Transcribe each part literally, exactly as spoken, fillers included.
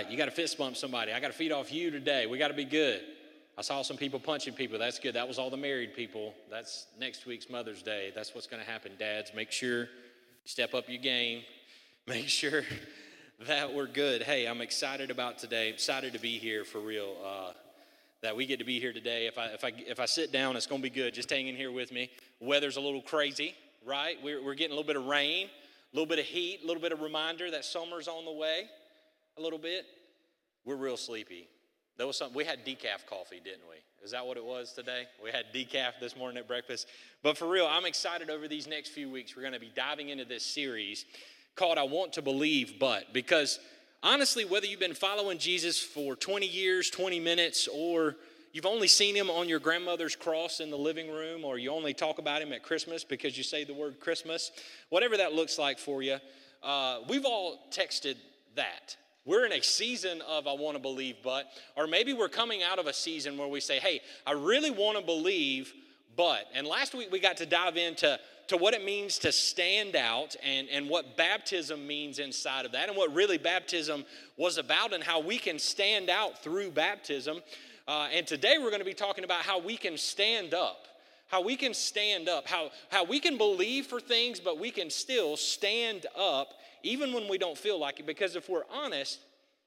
right, you got to fist bump somebody. I got to feed off you today. We got to be good. I saw some people punching people. That's good. That was all the married people. That's next week's Mother's Day. That's what's going to happen, dads. Make sure you step up your game. Make sure that we're good. Hey, I'm excited about today. Excited to be here for real. Uh, that we get to be here today. If I if I if I sit down, it's going to be good. Just hang in here with me. Weather's a little crazy, right? We're we're getting a little bit of rain, a little bit of heat, a little bit of reminder that summer's on the way. A little bit. We're real sleepy. There was something, we had decaf coffee, didn't we? Is that what it was today? We had decaf this morning at breakfast. But for real, I'm excited over these next few weeks. We're going to be diving into this series called I Want to Believe But. Because honestly, whether you've been following Jesus for twenty years, twenty minutes, or you've only seen him on your grandmother's cross in the living room, or you only talk about him at Christmas because you say the word Christmas, whatever that looks like for you, uh, we've all texted that. We're in a season of I want to believe but, or maybe we're coming out of a season where we say, hey, I really want to believe but. And last week we got to dive into to what it means to stand out and, and what baptism means inside of that and what really baptism was about and how we can stand out through baptism. Uh, and today we're going to be talking about how we can stand up. How we can stand up, how, how we can believe for things, but we can still stand up even when we don't feel like it. Because if we're honest,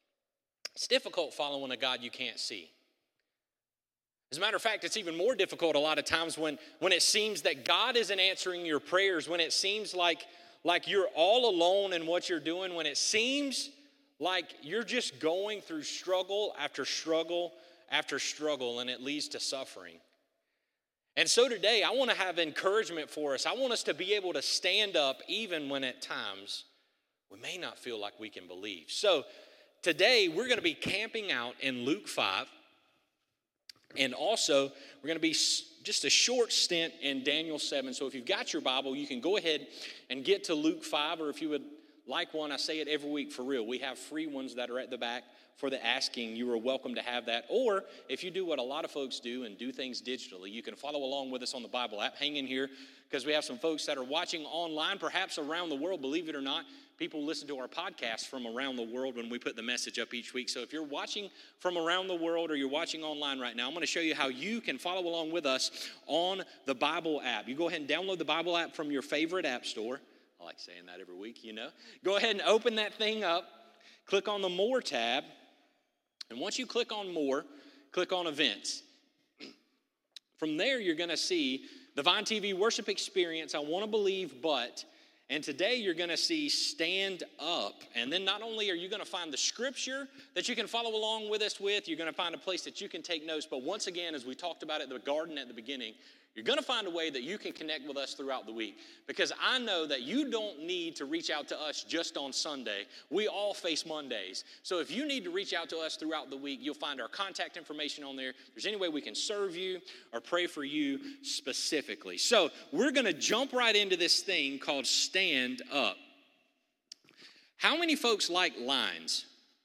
it's difficult following a God you can't see. As a matter of fact, it's even more difficult a lot of times when, when it seems that God isn't answering your prayers, when it seems like, like you're all alone in what you're doing, when it seems like you're just going through struggle after struggle after struggle, and it leads to suffering. And so today, I want to have encouragement for us. I want us to be able to stand up even when at times we may not feel like we can believe. So today, we're going to be camping out in Luke five. And also, we're going to be just a short stint in Daniel seven. So if you've got your Bible, you can go ahead and get to Luke five. Or if you would like one, I say it every week for real. We have free ones that are at the back. For the asking, you are welcome to have that. Or if you do what a lot of folks do and do things digitally, you can follow along with us on the Bible app. Hang in here because we have some folks that are watching online, perhaps around the world. Believe it or not, people listen to our podcast from around the world when we put the message up each week. So if you're watching from around the world or you're watching online right now, I'm going to show you how you can follow along with us on the Bible app. You go ahead and download the Bible app from your favorite app store. I like saying that every week, you know. Go ahead and open that thing up. Click on the More tab. And once you click on More, click on Events. From there, you're going to see the Vine T V Worship Experience, I Want to Believe But. And today, you're going to see Stand Up. And then not only are you going to find the scripture that you can follow along with us with, you're going to find a place that you can take notes. But once again, as we talked about at the garden at the beginning, you're going to find a way that you can connect with us throughout the week. Because I know that you don't need to reach out to us just on Sunday. We all face Mondays. So if you need to reach out to us throughout the week, you'll find our contact information on there. If there's any way we can serve you or pray for you specifically. So we're going to jump right into this thing called Stand Up. How many folks like lines?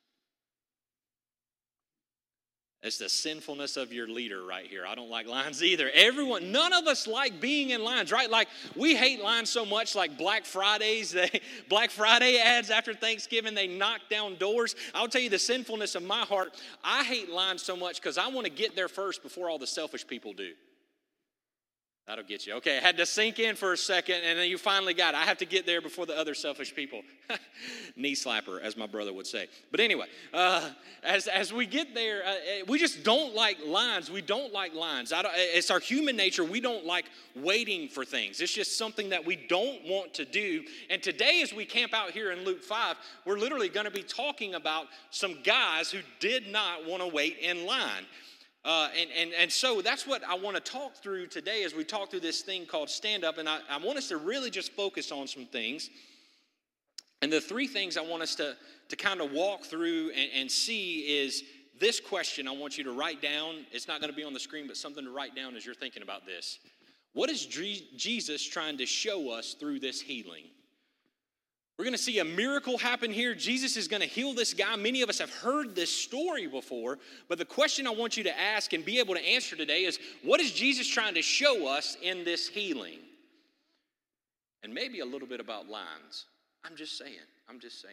It's the sinfulness of your leader right here. I don't like lines either. Everyone, none of us like being in lines, right? Like we hate lines so much, like Black Fridays, they, Black Friday ads after Thanksgiving, they knock down doors. I'll tell you the sinfulness of my heart. I hate lines so much because I want to get there first before all the selfish people do. That'll get you. Okay, I had to sink in for a second, and then you finally got it. I have to get there before the other selfish people. Knee slapper, as my brother would say. But anyway, uh, as as we get there, uh, we just don't like lines. We don't like lines. I don't, it's our human nature. We don't like waiting for things. It's just something that we don't want to do. And today, as we camp out here in Luke five, we're literally going to be talking about some guys who did not want to wait in line. Uh, and, and, and so that's what I want to talk through today as we talk through this thing called Stand Up. And I, I want us to really just focus on some things. And the three things I want us to, to kind of walk through and, and see is this question I want you to write down. It's not going to be on the screen, but something to write down as you're thinking about this. What is Jesus trying to show us through this healing? We're going to see a miracle happen here. Jesus is going to heal this guy. Many of us have heard this story before, but the question I want you to ask and be able to answer today is, what is Jesus trying to show us in this healing? And maybe a little bit about lines. I'm just saying. I'm just saying.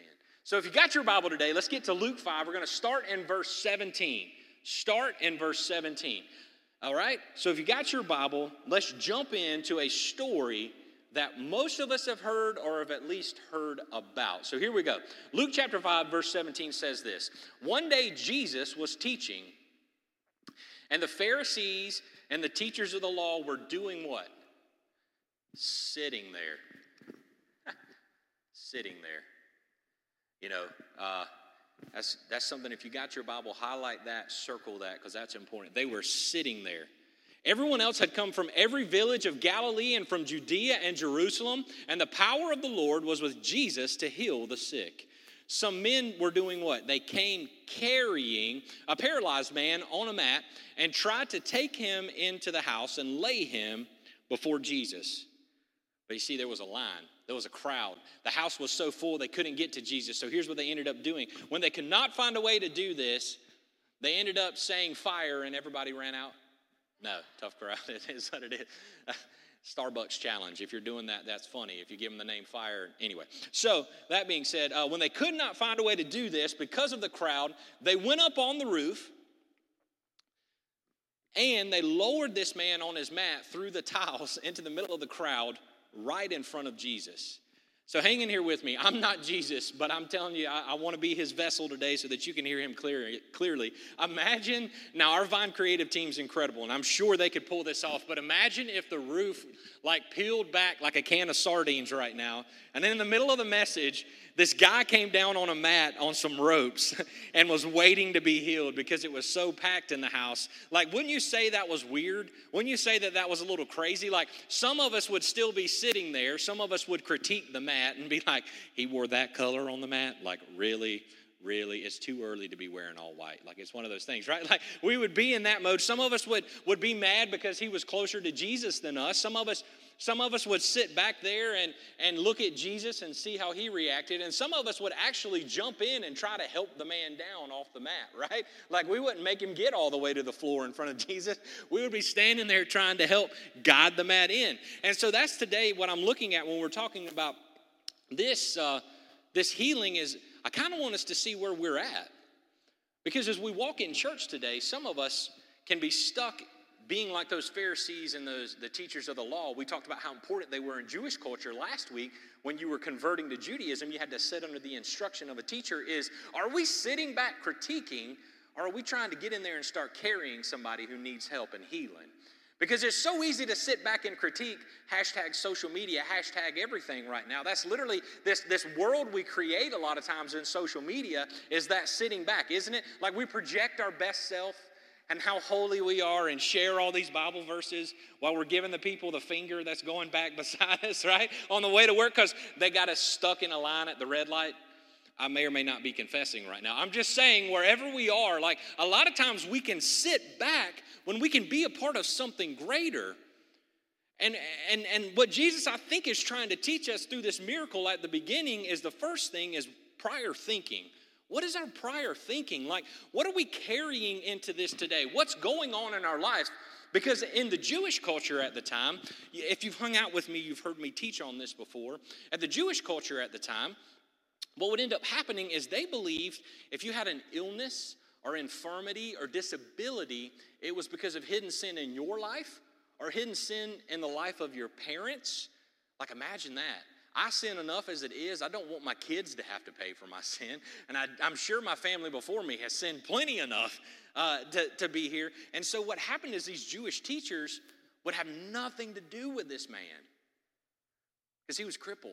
So if you got your Bible today, let's get to Luke five. We're going to start in verse seventeen. Start in verse seventeen. All right? So if you got your Bible, let's jump into a story that most of us have heard or have at least heard about. So here we go. Luke chapter five, verse seventeen says this. One day Jesus was teaching, and the Pharisees and the teachers of the law were doing what? Sitting there. Sitting there. You know, uh, that's, that's something, if you got your Bible, highlight that, circle that, because that's important. They were sitting there. Everyone else had come from every village of Galilee and from Judea and Jerusalem, and the power of the Lord was with Jesus to heal the sick. Some men were doing what? They came carrying a paralyzed man on a mat and tried to take him into the house and lay him before Jesus. But you see, there was a line. There was a crowd. The house was so full they couldn't get to Jesus. So here's what they ended up doing. When they could not find a way to do this, they ended up saying fire and everybody ran out. No, tough crowd. It is what it is. Starbucks challenge. If you're doing that, that's funny. If you give them the name fire. Anyway, so that being said, uh, when they could not find a way to do this because of the crowd, they went up on the roof and they lowered this man on his mat through the tiles into the middle of the crowd right in front of Jesus. So hang in here with me. I'm not Jesus, but I'm telling you, I, I want to be his vessel today so that you can hear him clear, clearly. Imagine, now our Vine Creative team's incredible, and I'm sure they could pull this off, but imagine if the roof like peeled back like a can of sardines right now, and then in the middle of the message, this guy came down on a mat on some ropes and was waiting to be healed because it was so packed in the house. Like, wouldn't you say that was weird? Wouldn't you say that that was a little crazy? Like, some of us would still be sitting there. Some of us would critique the mat and be like, he wore that color on the mat? Like, really? Really? It's too early to be wearing all white. Like, it's one of those things, right? Like, we would be in that mode. Some of us would, would be mad because he was closer to Jesus than us. Some of us Some of us would sit back there and, and look at Jesus and see how he reacted. And some of us would actually jump in and try to help the man down off the mat, right? Like, we wouldn't make him get all the way to the floor in front of Jesus. We would be standing there trying to help guide the mat in. And so that's today what I'm looking at when we're talking about this, uh, this healing is, I kind of want us to see where we're at. Because as we walk in church today, some of us can be stuck being like those Pharisees and those the teachers of the law. We talked about how important they were in Jewish culture last week. When you were converting to Judaism, you had to sit under the instruction of a teacher. Is, are we sitting back critiquing, or are we trying to get in there and start carrying somebody who needs help and healing? Because it's so easy to sit back and critique, hashtag social media, hashtag everything right now. That's literally this, this world we create a lot of times in social media is that sitting back, isn't it? Like, we project our best self and how holy we are and share all these Bible verses while we're giving the people the finger that's going back beside us, right? On the way to work because they got us stuck in a line at the red light. I may or may not be confessing right now. I'm just saying, wherever we are, like, a lot of times we can sit back when we can be a part of something greater. And, and, and what Jesus, I think, is trying to teach us through this miracle at the beginning is the first thing is prior thinking. What is our prior thinking? Like, what are we carrying into this today? What's going on in our lives? Because in the Jewish culture at the time, if you've hung out with me, you've heard me teach on this before. At the Jewish culture at the time, what would end up happening is they believed if you had an illness or infirmity or disability, it was because of hidden sin in your life or hidden sin in the life of your parents. Like, imagine that. I sin enough as it is. I don't want my kids to have to pay for my sin. And I, I'm sure my family before me has sinned plenty enough uh, to, to be here. And so what happened is these Jewish teachers would have nothing to do with this man because he was crippled.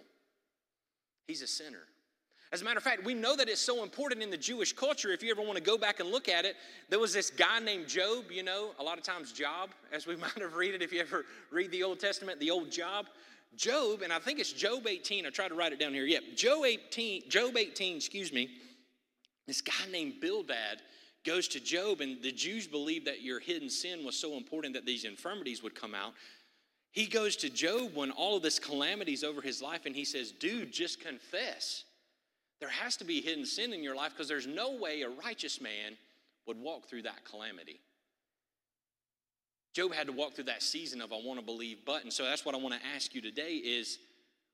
He's a sinner. As a matter of fact, we know that it's so important in the Jewish culture. If you ever want to go back and look at it, there was this guy named Job, you know, a lot of times Job, as we might have read it if you ever read the Old Testament, the old Job. Job, and I think it's Job eighteen. I tried to write it down here. Yep, Job eighteen, Job eighteen, excuse me. This guy named Bildad goes to Job, and the Jews believed that your hidden sin was so important that these infirmities would come out. He goes to Job when all of this calamity's over his life, and he says, dude, just confess. There has to be hidden sin in your life because there's no way a righteous man would walk through that calamity. Job had to walk through that season of I want to believe but. And so that's what I want to ask you today is,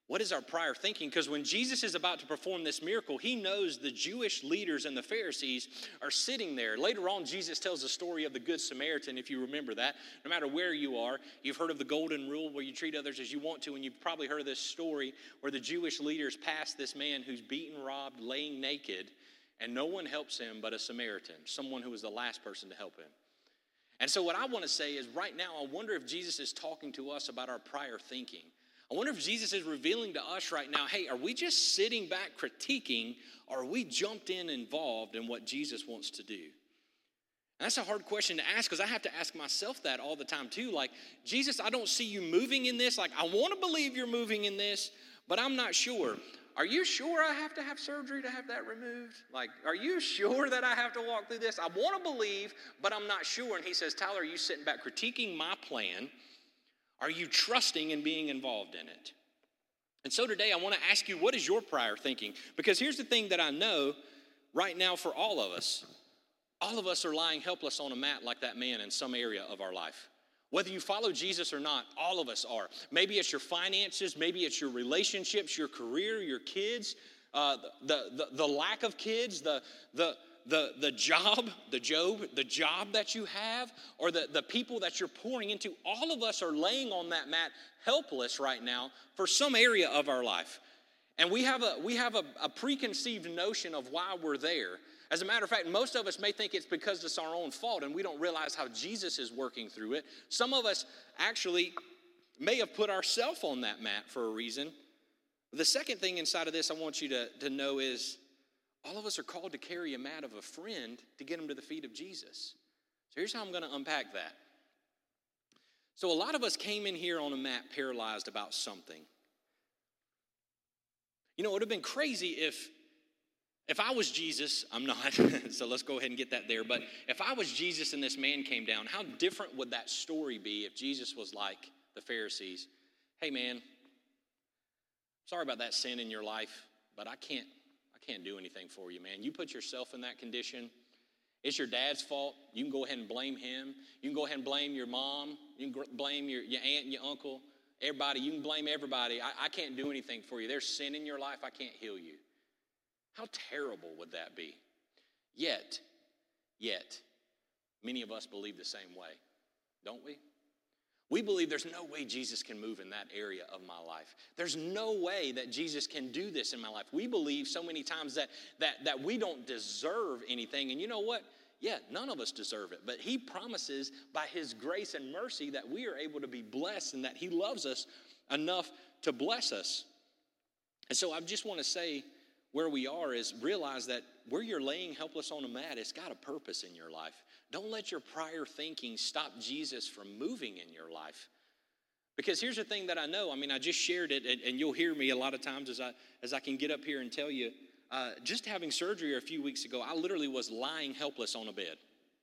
What is our prior thinking? Because when Jesus is about to perform this miracle, he knows the Jewish leaders and the Pharisees are sitting there. Later on, Jesus tells the story of the Good Samaritan, if you remember that. No matter where you are, you've heard of the golden rule where you treat others as you want to, and you've probably heard of this story where the Jewish leaders pass this man who's beaten, robbed, laying naked, and no one helps him but a Samaritan, someone who was the last person to help him. And so what I want to say is right now, I wonder if Jesus is talking to us about our prior thinking. I wonder if Jesus is revealing to us right now, hey, are we just sitting back critiquing, or are we jumped in involved in what Jesus wants to do? And that's a hard question to ask, because I have to ask myself that all the time too. Like, Jesus, I don't see you moving in this. Like, I want to believe you're moving in this, but I'm not sure. Are you sure I have to have surgery to have that removed? Like, are you sure that I have to walk through this? I want to believe, but I'm not sure. And he says, Tyler, are you sitting back critiquing my plan? Are you trusting and being involved in it? And so today I want to ask you, what is your prior thinking? Because here's the thing that I know right now for all of us. All of us are lying helpless on a mat like that man in some area of our life. Whether you follow Jesus or not, all of us are. Maybe it's your finances, maybe it's your relationships, your career, your kids, uh, the, the, the lack of kids, the, the, the, the job, the job, the job that you have, or the, the people that you're pouring into. All of us are laying on that mat helpless right now for some area of our life. And we have a, we have a, a preconceived notion of why we're there. As a matter of fact, most of us may think it's because it's our own fault and we don't realize how Jesus is working through it. Some of us actually may have put ourselves on that mat for a reason. The second thing inside of this I want you to, to know is all of us are called to carry a mat of a friend to get them to the feet of Jesus. So here's how I'm going to unpack that. So a lot of us came in here on a mat paralyzed about something. You know, it would have been crazy if If I was Jesus, I'm not, so let's go ahead and get that there. But if I was Jesus and this man came down, how different would that story be if Jesus was like the Pharisees? Hey man, sorry about that sin in your life, but I can't, I can't do anything for you, man. You put yourself in that condition. It's your dad's fault. You can go ahead and blame him. You can go ahead and blame your mom. You can blame your, your aunt and your uncle. Everybody, you can blame everybody. I, I can't do anything for you. There's sin in your life. I can't heal you. How terrible would that be? Yet, yet, many of us believe the same way, don't we? We believe there's no way Jesus can move in that area of my life. There's no way that Jesus can do this in my life. We believe so many times that, that, that we don't deserve anything. And you know what? Yeah, none of us deserve it. But he promises by his grace and mercy that we are able to be blessed and that he loves us enough to bless us. And so I just want to say, where we are is realize that where you're laying helpless on a mat, it's got a purpose in your life. Don't let your prior thinking stop Jesus from moving in your life. Because here's the thing that I know. I mean, I just shared it, and, and you'll hear me a lot of times as I as I can get up here and tell you. Uh, just having surgery a few weeks ago, I literally was lying helpless on a bed.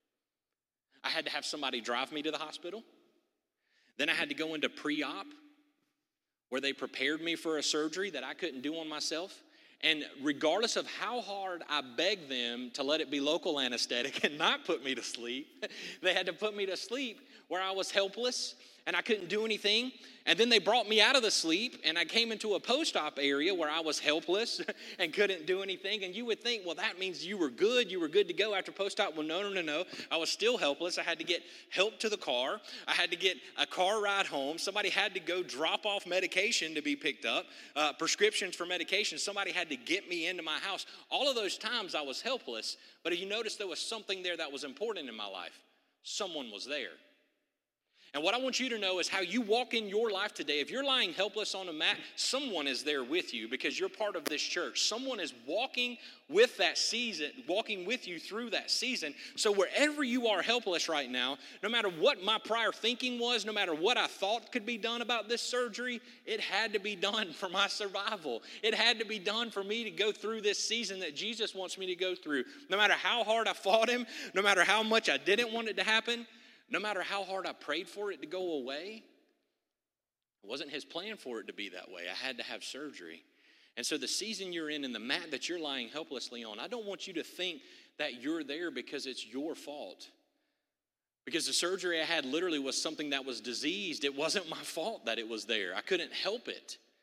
I had to have somebody drive me to the hospital. Then I had to go into pre-op, where they prepared me for a surgery that I couldn't do on myself. And regardless of how hard I begged them to let it be local anesthetic and not put me to sleep, they had to put me to sleep where I was helpless and I couldn't do anything. And then they brought me out of the sleep and I came into a post-op area where I was helpless and couldn't do anything. And you would think, well, that means you were good. You were good to go after post-op. Well, no, no, no, no. I was still helpless. I had to get help to the car. I had to get a car ride home. Somebody had to go drop off medication to be picked up, uh, prescriptions for medication. Somebody had to get me into my house. All of those times I was helpless. But if you notice, there was something there that was important in my life. Someone was there. And what I want you to know is how you walk in your life today. If you're lying helpless on a mat, someone is there with you because you're part of this church. Someone is walking with that season, walking with you through that season. So wherever you are helpless right now, no matter what my prior thinking was, no matter what I thought could be done about this surgery, it had to be done for my survival. It had to be done for me to go through this season that Jesus wants me to go through. No matter how hard I fought him, no matter how much I didn't want it to happen, no matter how hard I prayed for it to go away, it wasn't his plan for it to be that way. I had to have surgery. And so the season you're in and the mat that you're lying helplessly on, I don't want you to think that you're there because it's your fault. Because the surgery I had literally was something that was diseased. It wasn't my fault that it was there. I couldn't help it.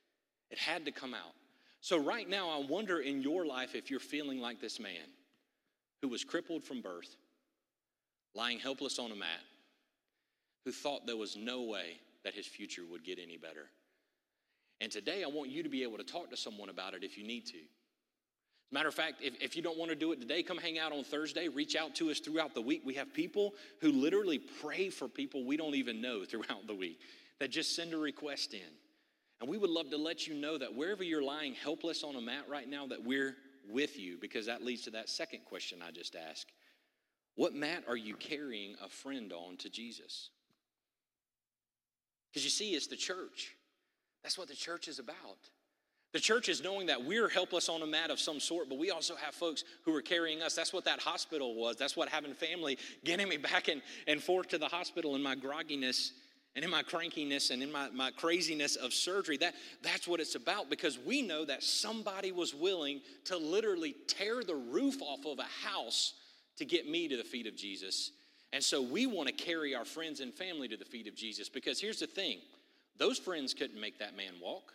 It had to come out. So right now, I wonder in your life if you're feeling like this man who was crippled from birth, lying helpless on a mat, who thought there was no way that his future would get any better. And today, I want you to be able to talk to someone about it if you need to. As a matter of fact, if, if you don't want to do it today, come hang out on Thursday. Reach out to us throughout the week. We have people who literally pray for people we don't even know throughout the week that just send a request in. And we would love to let you know that wherever you're lying helpless on a mat right now, that we're with you, because that leads to that second question I just asked. What mat are you carrying a friend on to Jesus? Because you see, it's the church. That's what the church is about. The church is knowing that we're helpless on a mat of some sort, but we also have folks who are carrying us. That's what that hospital was. That's what having family, getting me back and, and forth to the hospital in my grogginess and in my crankiness and in my, my craziness of surgery. That, that's what it's about, because we know that somebody was willing to literally tear the roof off of a house to get me to the feet of Jesus. And so we want to carry our friends and family to the feet of Jesus, because here's the thing. Those friends couldn't make that man walk.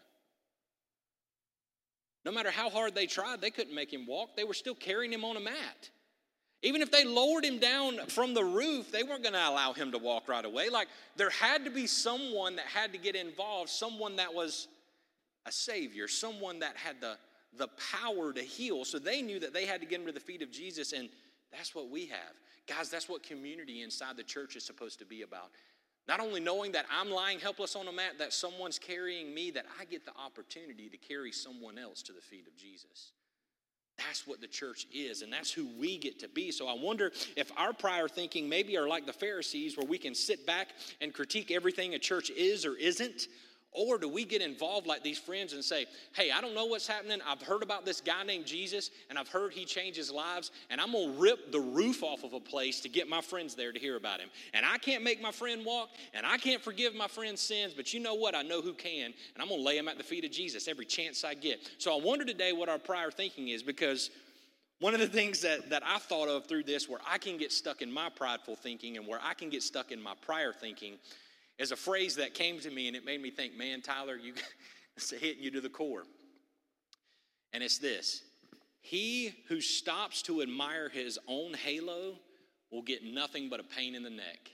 No matter how hard they tried, they couldn't make him walk. They were still carrying him on a mat. Even if they lowered him down from the roof, they weren't going to allow him to walk right away. Like, there had to be someone that had to get involved, someone that was a savior, someone that had the, the power to heal. So they knew that they had to get him to the feet of Jesus, and that's what we have. Guys, that's what community inside the church is supposed to be about. Not only knowing that I'm lying helpless on a mat, that someone's carrying me, that I get the opportunity to carry someone else to the feet of Jesus. That's what the church is, and that's who we get to be. So I wonder if our prior thinking maybe are like the Pharisees, where we can sit back and critique everything a church is or isn't. Or do we get involved like these friends and say, hey, I don't know what's happening. I've heard about this guy named Jesus, and I've heard he changes lives, and I'm going to rip the roof off of a place to get my friends there to hear about him. And I can't make my friend walk, and I can't forgive my friend's sins, but you know what? I know who can, and I'm going to lay him at the feet of Jesus every chance I get. So I wonder today what our prior thinking is, because one of the things that, that I thought of through this, where I can get stuck in my prideful thinking and where I can get stuck in my prior thinking, is a phrase that came to me, and it made me think, man, Tyler, you, it's hitting you to the core. And it's this: he who stops to admire his own halo will get nothing but a pain in the neck.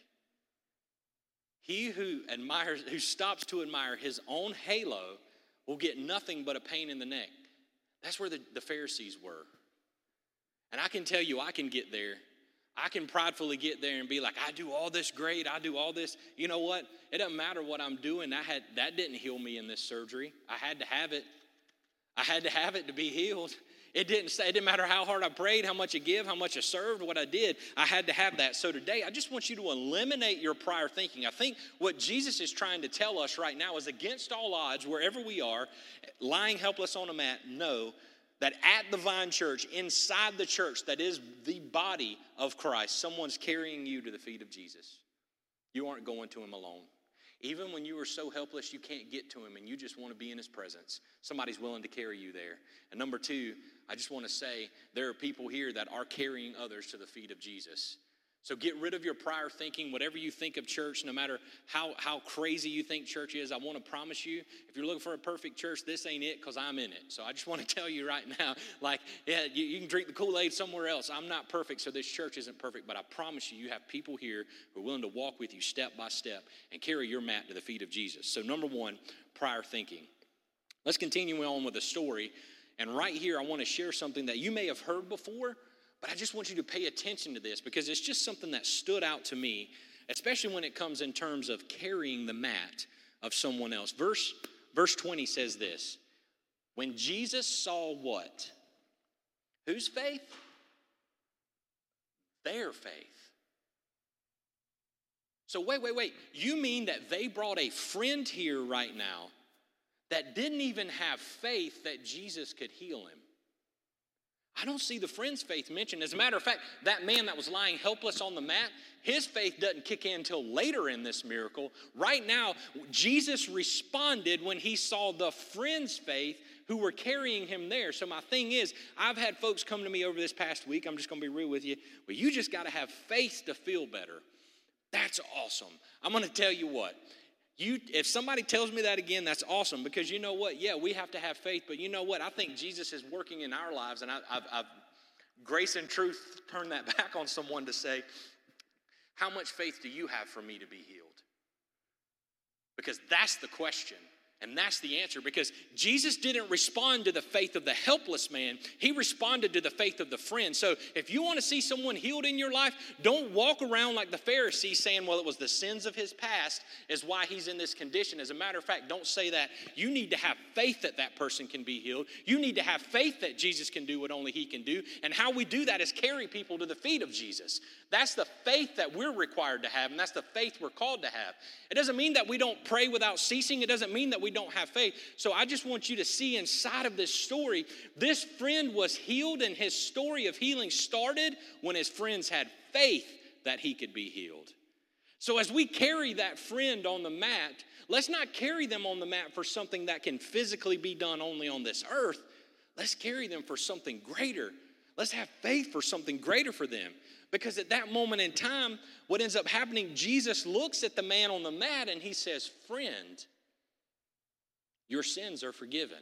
He who admires, who stops to admire his own halo will get nothing but a pain in the neck. That's where the, the Pharisees were. And I can tell you, I can get there. I can pridefully get there and be like, I do all this great, I do all this. You know what? It doesn't matter what I'm doing. That had that didn't heal me in this surgery. I had to have it. I had to have it to be healed. It didn't say, it didn't matter how hard I prayed, how much I give, how much I served, what I did. I had to have that. So today, I just want you to eliminate your prior thinking. I think what Jesus is trying to tell us right now is, against all odds, wherever we are, lying helpless on a mat, know that at the Vine Church, inside the church that is the body of Christ, someone's carrying you to the feet of Jesus. You aren't going to him alone. Even when you are so helpless you can't get to him and you just want to be in his presence, somebody's willing to carry you there. And number two, I just want to say there are people here that are carrying others to the feet of Jesus. So get rid of your prior thinking. Whatever you think of church, no matter how, how crazy you think church is, I want to promise you, if you're looking for a perfect church, this ain't it, because I'm in it. So I just want to tell you right now, like, yeah, you, you can drink the Kool-Aid somewhere else. I'm not perfect, so this church isn't perfect, but I promise you, you have people here who are willing to walk with you step by step and carry your mat to the feet of Jesus. So number one, prior thinking. Let's continue on with the story. And right here, I want to share something that you may have heard before, but I just want you to pay attention to this, because it's just something that stood out to me, especially when it comes in terms of carrying the mat of someone else. Verse, verse twenty says this: when Jesus saw what? Whose faith? Their faith. So wait, wait, wait. You mean that they brought a friend here right now that didn't even have faith that Jesus could heal him? I don't see the friend's faith mentioned. As a matter of fact, that man that was lying helpless on the mat, his faith doesn't kick in until later in this miracle. Right now, Jesus responded when he saw the friend's faith who were carrying him there. So my thing is, I've had folks come to me over this past week. I'm just going to be real with you. Well, you just got to have faith to feel better. That's awesome. I'm going to tell you what. You, if somebody tells me that again, that's awesome, because you know what? Yeah, we have to have faith, but you know what? I think Jesus is working in our lives, and I, I've, I've grace and truth turned that back on someone to say, how much faith do you have for me to be healed? Because that's the question. And that's the answer, because Jesus didn't respond to the faith of the helpless man. He responded to the faith of the friend. So if you want to see someone healed in your life, don't walk around like the Pharisees saying, well, it was the sins of his past is why he's in this condition. As a matter of fact, don't say that. You need to have faith that that person can be healed. You need to have faith that Jesus can do what only he can do. And how we do that is carry people to the feet of Jesus. That's the faith that we're required to have, and that's the faith we're called to have. It doesn't mean that we don't pray without ceasing. It doesn't mean that we don't have faith. So I just want you to see inside of this story, this friend was healed, and his story of healing started when his friends had faith that he could be healed. So as we carry that friend on the mat, let's not carry them on the mat for something that can physically be done only on this earth. Let's carry them for something greater. Let's have faith for something greater for them. Because at that moment in time, what ends up happening, Jesus looks at the man on the mat and he says, friend, your sins are forgiven.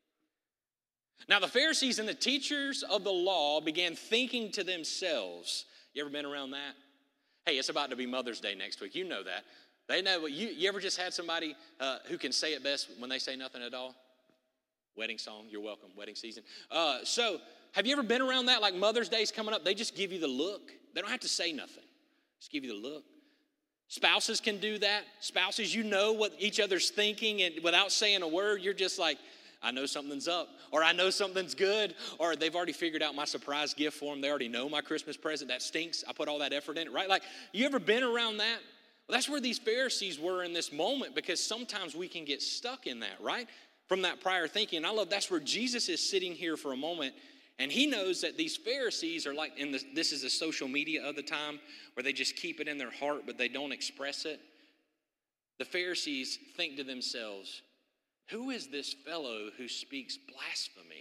Now the Pharisees and the teachers of the law began thinking to themselves. You ever been around that? Hey, it's about to be Mother's Day next week. You know that. They know what you, you ever just had somebody uh, who can say it best when they say nothing at all? Wedding song, you're welcome, wedding season. Uh, so have you ever been around that? Like Mother's Day's coming up, they just give you the look. They don't have to say nothing. Just give you the look. Spouses can do that. Spouses, you know what each other's thinking, and without saying a word, you're just like, I know something's up, or I know something's good, or they've already figured out my surprise gift for them. They already know my Christmas present. That stinks. I put all that effort in it, right? Like, you ever been around that? Well, that's where these Pharisees were in this moment, because sometimes we can get stuck in that, right? From that prior thinking. And I love that's where Jesus is sitting here for a moment. And he knows that these Pharisees are like, in the, this is the social media of the time, where they just keep it in their heart, but they don't express it. The Pharisees think to themselves, who is this fellow who speaks blasphemy?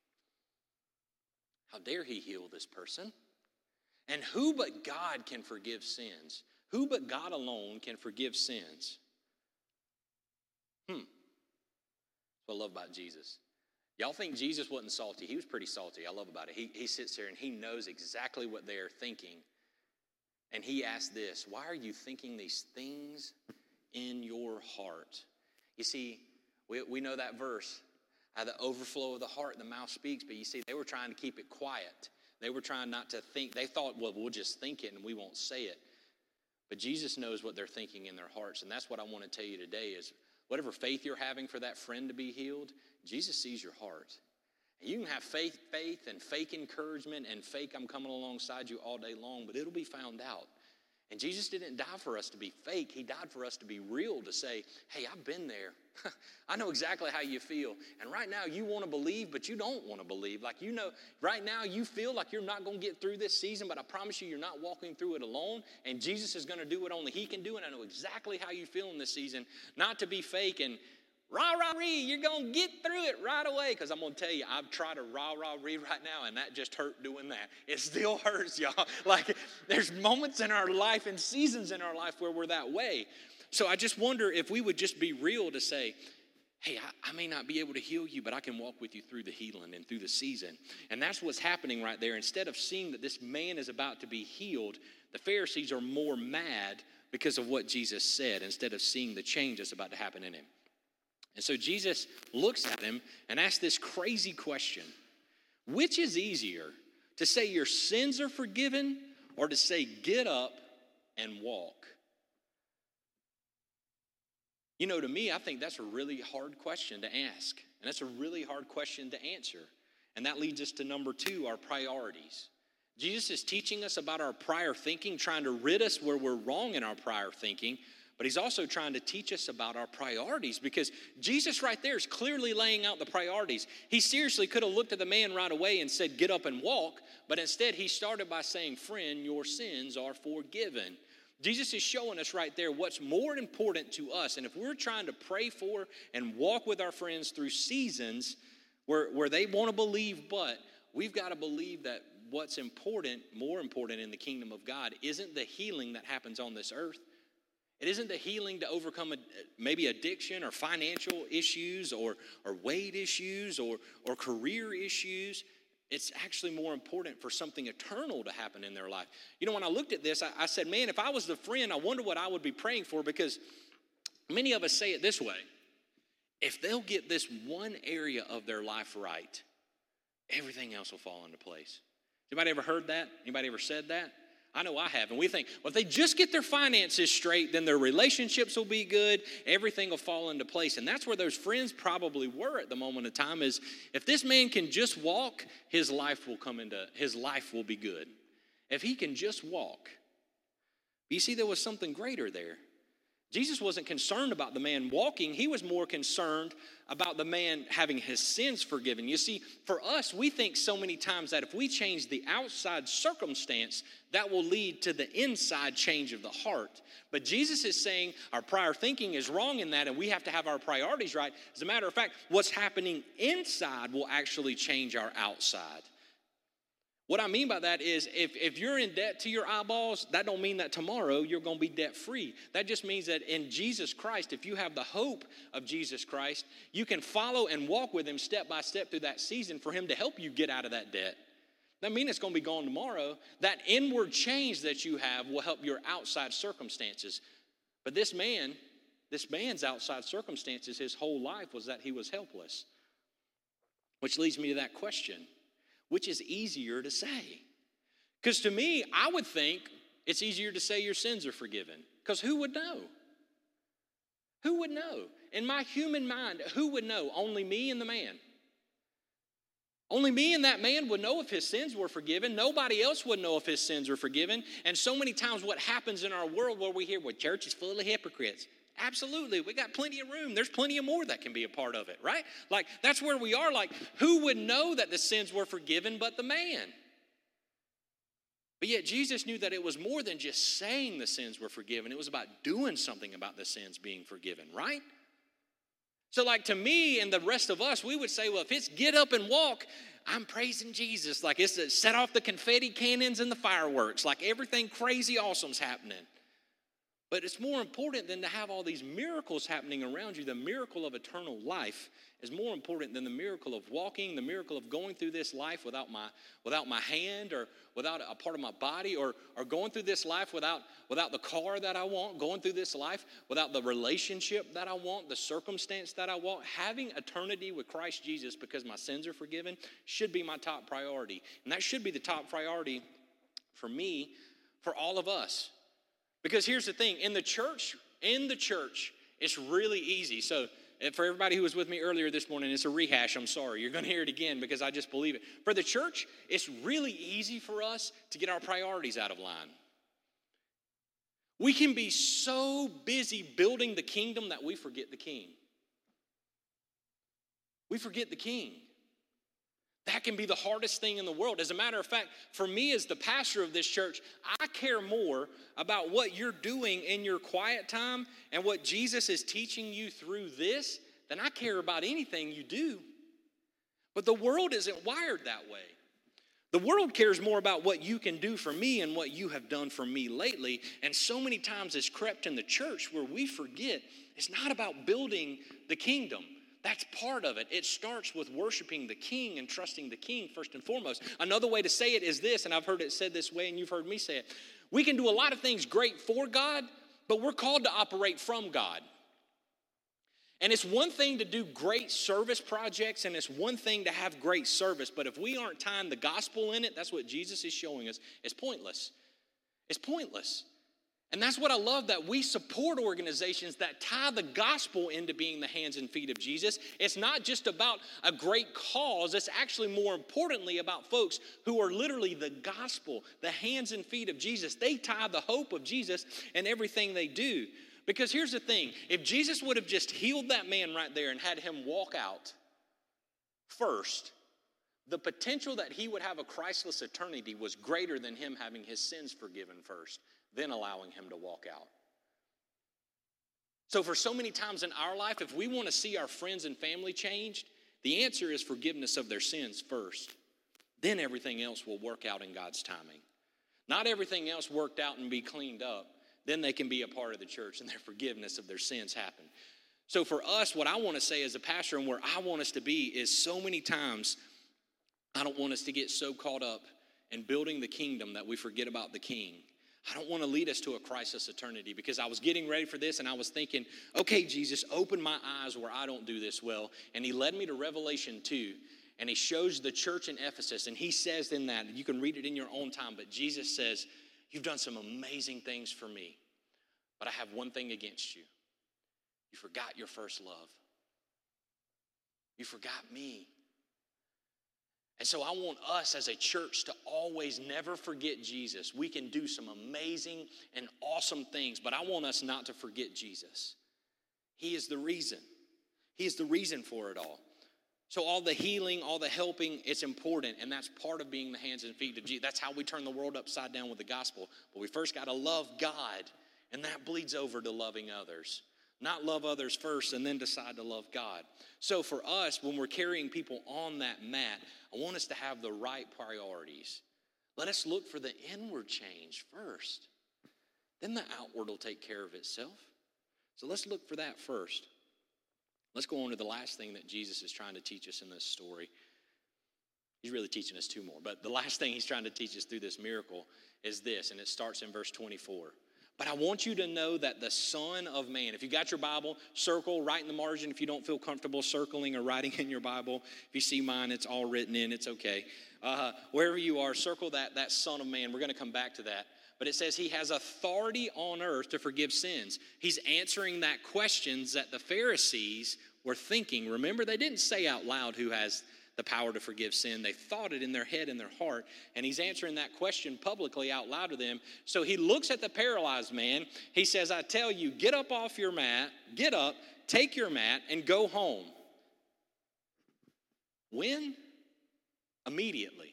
How dare he heal this person? And who but God can forgive sins? Who but God alone can forgive sins? Hmm. That's what I love about Jesus. Y'all think Jesus wasn't salty? He was pretty salty. I love about it. He, he sits there and he knows exactly what they are thinking. And he asks this, why are you thinking these things in your heart? You see, we, we know that verse, how the overflow of the heart, the mouth speaks. But you see, they were trying to keep it quiet. They were trying not to think. They thought, well, we'll just think it and we won't say it. But Jesus knows what they're thinking in their hearts. And that's what I want to tell you today is, whatever faith you're having for that friend to be healed, Jesus sees your heart. And you can have faith, faith and fake encouragement and fake I'm coming alongside you all day long, but it'll be found out. And Jesus didn't die for us to be fake. He died for us to be real, to say, hey, I've been there. I know exactly how you feel. And right now you want to believe, but you don't want to believe. Like, you know, right now you feel like you're not going to get through this season, but I promise you, you're not walking through it alone. And Jesus is going to do what only he can do. And I know exactly how you feel in this season, not to be fake and rah, rah, ree, you're going to get through it right away. Because I'm going to tell you, I've tried to rah, rah, ree right now, and that just hurt doing that. It still hurts, y'all. Like, there's moments in our life and seasons in our life where we're that way. So I just wonder if we would just be real to say, hey, I, I may not be able to heal you, but I can walk with you through the healing and through the season. And that's what's happening right there. Instead of seeing that this man is about to be healed, the Pharisees are more mad because of what Jesus said, instead of seeing the change that's about to happen in him. And so Jesus looks at him and asks this crazy question. Which is easier, to say your sins are forgiven, or to say get up and walk? You know, to me, I think that's a really hard question to ask. And that's a really hard question to answer. And that leads us to number two, our priorities. Jesus is teaching us about our prior thinking, trying to rid us where we're wrong in our prior thinking. But he's also trying to teach us about our priorities, because Jesus right there is clearly laying out the priorities. He seriously could have looked at the man right away and said, get up and walk. But instead, he started by saying, friend, your sins are forgiven. Jesus is showing us right there what's more important to us. And if we're trying to pray for and walk with our friends through seasons where, where they want to believe, but we've got to believe that what's important, more important in the kingdom of God, isn't the healing that happens on this earth. It isn't the healing to overcome a, maybe addiction or financial issues or, or weight issues or, or career issues. It's actually more important for something eternal to happen in their life. You know, when I looked at this, I, I said, man, if I was the friend, I wonder what I would be praying for, because many of us say it this way: if they'll get this one area of their life right, everything else will fall into place. Anybody ever heard that? Anybody ever said that? I know I have. And we think, well, if they just get their finances straight, then their relationships will be good. Everything will fall into place. And that's where those friends probably were at the moment of time, is if this man can just walk, his life will come into, his life will be good. If he can just walk. You see, there was something greater there. Jesus wasn't concerned about the man walking. He was more concerned about the man having his sins forgiven. You see, for us, we think so many times that if we change the outside circumstance, that will lead to the inside change of the heart. But Jesus is saying our prior thinking is wrong in that, and we have to have our priorities right. As a matter of fact, what's happening inside will actually change our outside. What I mean by that is if, if you're in debt to your eyeballs, that don't mean that tomorrow you're going to be debt free. That just means that in Jesus Christ, if you have the hope of Jesus Christ, you can follow and walk with him step by step through that season for him to help you get out of that debt. That means it's going to be gone tomorrow. That inward change that you have will help your outside circumstances. But this man, this man's outside circumstances, his whole life was that he was helpless. Which leads me to that question. Which is easier to say? Because to me, I would think it's easier to say your sins are forgiven. Because who would know? Who would know? In my human mind, who would know? Only me and the man. Only me and that man would know if his sins were forgiven. Nobody else would know if his sins were forgiven. And so many times what happens in our world where we hear, well, church is full of hypocrites. Absolutely. We got plenty of room. There's plenty of more that can be a part of it, right? Like, that's where we are. Like, who would know that the sins were forgiven but the man? But yet Jesus knew that it was more than just saying the sins were forgiven. It was about doing something about the sins being forgiven, right? So like to me and the rest of us, we would say, well, if it's get up and walk, I'm praising Jesus. Like it's a set off the confetti cannons and the fireworks. Like everything crazy awesome's happening. But it's more important than to have all these miracles happening around you. The miracle of eternal life is more important than the miracle of walking, the miracle of going through this life without my without my hand or without a part of my body, or, or going through this life without, without the car that I want, going through this life without the relationship that I want, the circumstance that I want. Having eternity with Christ Jesus because my sins are forgiven should be my top priority. And that should be the top priority for me, for all of us. Because here's the thing, in the church, in the church, it's really easy. So for everybody who was with me earlier this morning, it's a rehash, I'm sorry. You're going to hear it again because I just believe it. For the church, it's really easy for us to get our priorities out of line. We can be so busy building the kingdom that we forget the king. We forget the king. That can be the hardest thing in the world. As a matter of fact, for me as the pastor of this church, I care more about what you're doing in your quiet time and what Jesus is teaching you through this than I care about anything you do. But the world isn't wired that way. The world cares more about what you can do for me and what you have done for me lately. And so many times it's crept in the church where we forget it's not about building the kingdom. That's part of it. It starts with worshiping the king and trusting the king first and foremost. Another way to say it is this, and I've heard it said this way, and you've heard me say it. We can do a lot of things great for God, but we're called to operate from God. And it's one thing to do great service projects, and it's one thing to have great service, but if we aren't tying the gospel in it, that's what Jesus is showing us, it's pointless. It's pointless. And that's what I love, that we support organizations that tie the gospel into being the hands and feet of Jesus. It's not just about a great cause. It's actually more importantly about folks who are literally the gospel, the hands and feet of Jesus. They tie the hope of Jesus in everything they do. Because here's the thing. If Jesus would have just healed that man right there and had him walk out first, the potential that he would have a Christless eternity was greater than him having his sins forgiven first, then allowing him to walk out. So for so many times in our life, if we want to see our friends and family changed, the answer is forgiveness of their sins first. Then everything else will work out in God's timing. Not everything else worked out and be cleaned up. then they can be a part of the church and their forgiveness of their sins happen. So for us, what I want to say as a pastor and where I want us to be is so many times I don't want us to get so caught up in building the kingdom that we forget about the king. I don't want to lead us to a crisis eternity, because I was getting ready for this and I was thinking, okay, Jesus, open my eyes where I don't do this well. And he led me to Revelation two, and he shows the church in Ephesus, and he says in that, you can read it in your own time, but Jesus says, you've done some amazing things for me, but I have one thing against you. You forgot your first love. You forgot me. And so I want us as a church to always never forget Jesus. We can do some amazing and awesome things, but I want us not to forget Jesus. He is the reason. He is the reason for it all. So all the healing, all the helping, it's important, and that's part of being the hands and feet of Jesus. That's how we turn the world upside down with the gospel. But we first got to love God, and that bleeds over to loving others. Not love others first and then decide to love God. So for us, when we're carrying people on that mat, I want us to have the right priorities. Let us look for the inward change first. Then the outward will take care of itself. So let's look for that first. Let's go on to the last thing that Jesus is trying to teach us in this story. He's really teaching us two more. But the last thing he's trying to teach us through this miracle is this, and it starts in verse twenty-four. But I want you to know that the Son of Man, if you got your Bible, circle, write in the margin. If you don't feel comfortable circling or writing in your Bible, if you see mine, it's all written in, it's okay. Uh, wherever you are, circle that, that Son of Man. We're going to come back to that. But it says he has authority on earth to forgive sins. He's answering that questions that the Pharisees were thinking. Remember, they didn't say out loud who has the power to forgive sin. They thought it in their head and their heart, and he's answering that question publicly out loud to them. So he looks at the paralyzed man. He says, I tell you, get up off your mat, get up, take your mat, and go home. When? Immediately.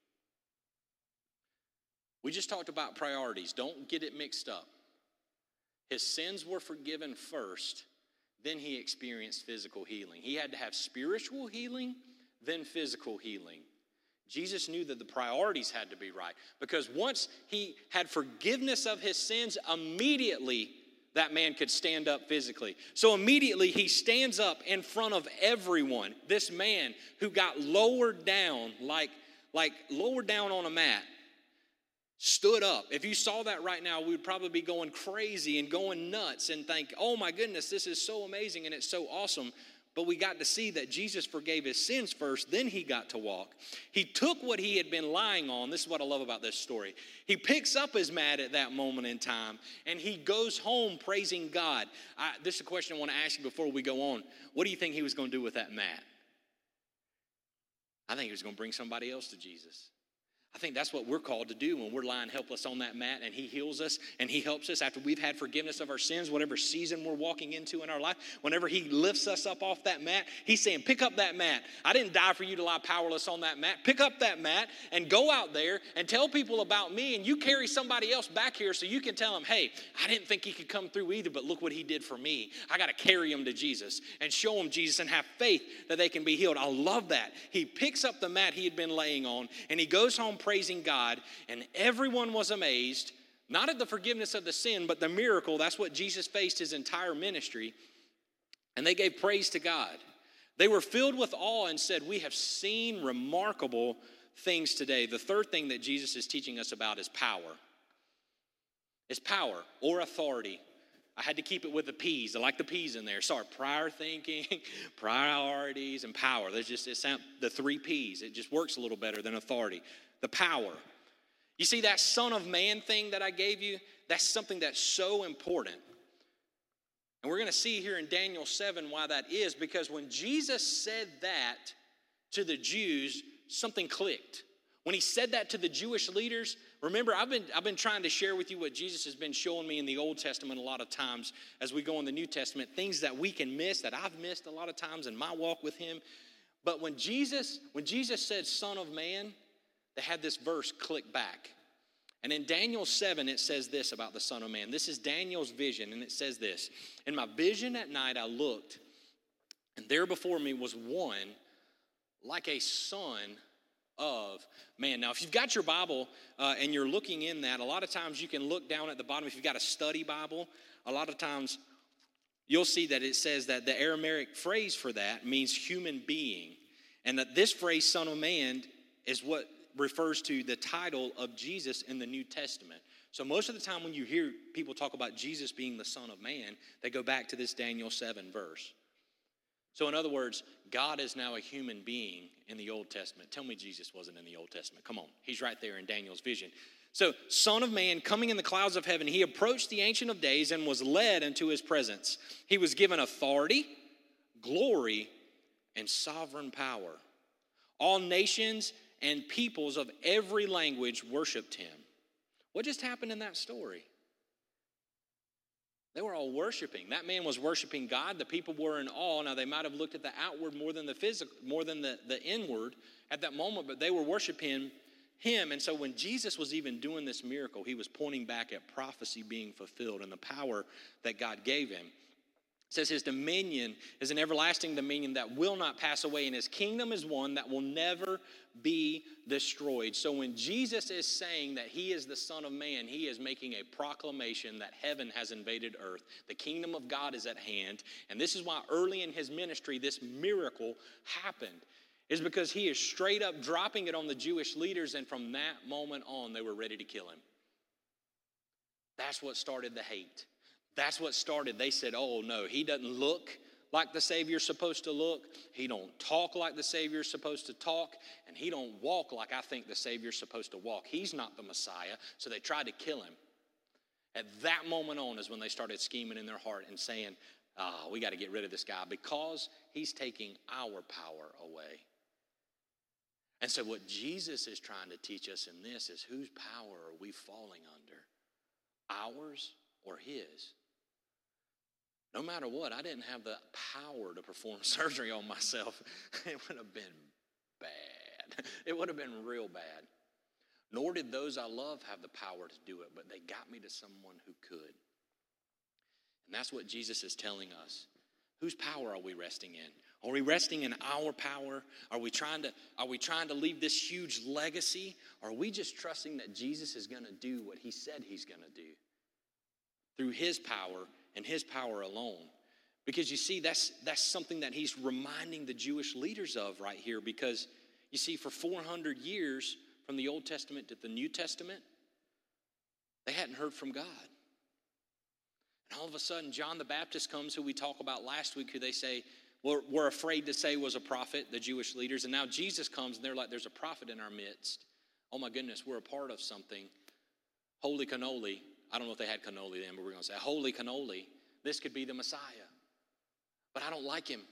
We just talked about priorities. Don't get it mixed up. His sins were forgiven first, then he experienced physical healing. He had to have spiritual healing, then physical healing. Jesus knew that the priorities had to be right, because once he had forgiveness of his sins, immediately that man could stand up physically. So immediately he stands up in front of everyone. This man who got lowered down, like, like lowered down on a mat, stood up. If you saw that right now, we would probably be going crazy and going nuts and think, oh my goodness, this is so amazing and it's so awesome. But we got to see that Jesus forgave his sins first, then he got to walk. He took what he had been lying on. This is what I love about this story. He picks up his mat at that moment in time, and he goes home praising God. I, this is a question I want to ask you before we go on. What do you think he was going to do with that mat? I think he was going to bring somebody else to Jesus. I think that's what we're called to do when we're lying helpless on that mat and he heals us and he helps us after we've had forgiveness of our sins, whatever season we're walking into in our life. Whenever he lifts us up off that mat, he's saying, pick up that mat. I didn't die for you to lie powerless on that mat. Pick up that mat and go out there and tell people about me, and you carry somebody else back here so you can tell them, hey, I didn't think he could come through either, but look what he did for me. I got to carry them to Jesus and show them Jesus and have faith that they can be healed. I love that. He picks up the mat he had been laying on and he goes home praising God, and everyone was amazed, not at the forgiveness of the sin, but the miracle. That's what Jesus faced his entire ministry, and they gave praise to God. They were filled with awe and said, we have seen remarkable things today. The third thing that Jesus is teaching us about is power. It's power or authority. I had to keep it with the P's. I like the P's in there. Sorry, prior thinking, priorities, and power. There's just it's the three P's. It just works a little better than authority. The power. You see that Son of Man thing that I gave you? That's something that's so important. And we're going to see here in Daniel seven why that is, because when Jesus said that to the Jews, something clicked. When he said that to the Jewish leaders, remember, I've been, I've been trying to share with you what Jesus has been showing me in the Old Testament a lot of times as we go in the New Testament, things that we can miss, that I've missed a lot of times in my walk with him. But when Jesus, when Jesus said Son of Man, they had this verse click back. And in Daniel seven, it says this about the Son of Man. This is Daniel's vision, and it says this. In my vision at night I looked, and there before me was one like a son of man. Now, if you've got your Bible uh, and you're looking in that, a lot of times you can look down at the bottom. If you've got a study Bible, a lot of times you'll see that it says that the Aramaic phrase for that means human being. And that this phrase, Son of Man, is what refers to the title of Jesus in the New Testament. So most of the time when you hear people talk about Jesus being the Son of Man, they go back to this Daniel seven verse. So in other words, God is now a human being in the Old Testament. Tell me Jesus wasn't in the Old Testament. Come on, he's right there in Daniel's vision. So, Son of Man, coming in the clouds of heaven, he approached the Ancient of Days and was led into his presence. He was given authority, glory, and sovereign power. All nations and peoples of every language worshiped him. What just happened in that story? They were all worshiping. That man was worshiping God. The people were in awe. Now, they might have looked at the outward more than the physical, more than the, the inward at that moment, but they were worshiping him. And so when Jesus was even doing this miracle, he was pointing back at prophecy being fulfilled and the power that God gave him. It says his dominion is an everlasting dominion that will not pass away, and his kingdom is one that will never be destroyed. So when Jesus is saying that he is the Son of Man, he is making a proclamation that heaven has invaded earth. The kingdom of God is at hand. And this is why early in his ministry, this miracle happened. Is because he is straight up dropping it on the Jewish leaders, and from that moment on, they were ready to kill him. That's what started the hate. That's what started. They said, oh, no, he doesn't look like the Savior's supposed to look. He don't talk like the Savior's supposed to talk. And he don't walk like I think the Savior's supposed to walk. He's not the Messiah. So they tried to kill him. At that moment on is when they started scheming in their heart and saying, ah, we got to get rid of this guy because he's taking our power away. And so what Jesus is trying to teach us in this is whose power are we falling under? Ours or his? No matter what, I didn't have the power to perform surgery on myself. It would have been bad. It would have been real bad. Nor did those I love have the power to do it, but they got me to someone who could. And that's what Jesus is telling us. Whose power are we resting in? Are we resting in our power? Are we trying to, are we trying to leave this huge legacy? Or are we just trusting that Jesus is going to do what he said he's going to do? Through his power and his power alone. Because you see, that's, that's something that he's reminding the Jewish leaders of right here. Because you see, for four hundred years, from the Old Testament to the New Testament, they hadn't heard from God. And all of a sudden, John the Baptist comes, who we talked about last week, who they say, we're, we're afraid to say was a prophet, the Jewish leaders. And now Jesus comes, and they're like, there's a prophet in our midst. Oh my goodness, we're a part of something. Holy cannoli. I don't know if they had cannoli then, but we're going to say, holy cannoli. This could be the Messiah. But I don't like him.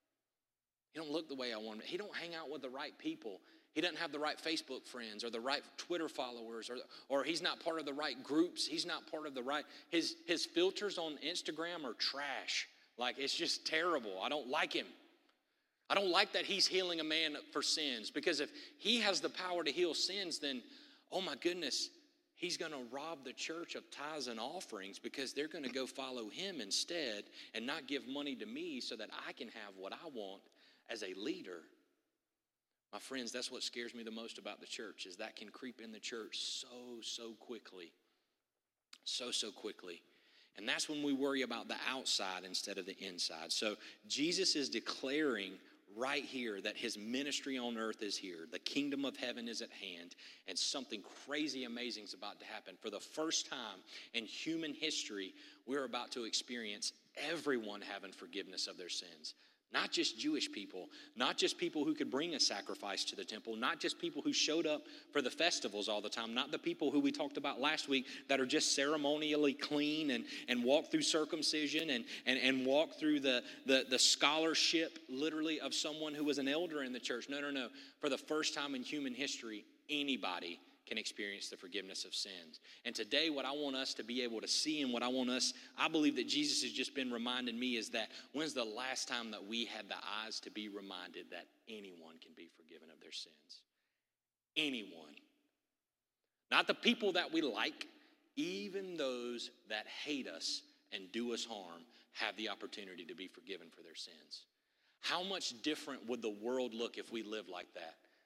He don't look the way I want him. He don't hang out with the right people. He doesn't have the right Facebook friends or the right Twitter followers, or, or he's not part of the right groups. He's not part of the right, his, his filters on Instagram are trash. Like, it's just terrible. I don't like him. I don't like that he's healing a man for sins, because if he has the power to heal sins, then, oh my goodness, he's going to rob the church of tithes and offerings, because they're going to go follow him instead and not give money to me so that I can have what I want as a leader. My friends, that's what scares me the most about the church, is that can creep in the church so, so quickly. So, so quickly. And that's when we worry about the outside instead of the inside. So Jesus is declaring right here that his ministry on earth is here. The kingdom of heaven is at hand, and something crazy amazing is about to happen. For the first time in human history, we're about to experience everyone having forgiveness of their sins. Not just Jewish people, not just people who could bring a sacrifice to the temple, not just people who showed up for the festivals all the time, not the people who we talked about last week that are just ceremonially clean and, and walk through circumcision and, and, and walk through the, the, the scholarship, literally, of someone who was an elder in the church. No, no, no. For the first time in human history, anybody can experience the forgiveness of sins. And today, what I want us to be able to see, and what I want us, I believe that Jesus has just been reminding me, is that when's the last time that we had the eyes to be reminded that anyone can be forgiven of their sins? Anyone. Not the people that we like, even those that hate us and do us harm have the opportunity to be forgiven for their sins. How much different would the world look if we lived like that?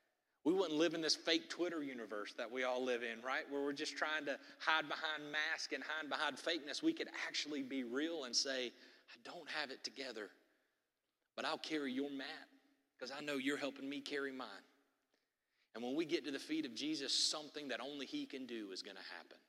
We wouldn't live in this fake Twitter universe that we all live in, right? Where we're just trying to hide behind masks and hide behind fakeness. We could actually be real and say, I don't have it together, but I'll carry your mat because I know you're helping me carry mine. And when we get to the feet of Jesus, something that only he can do is going to happen.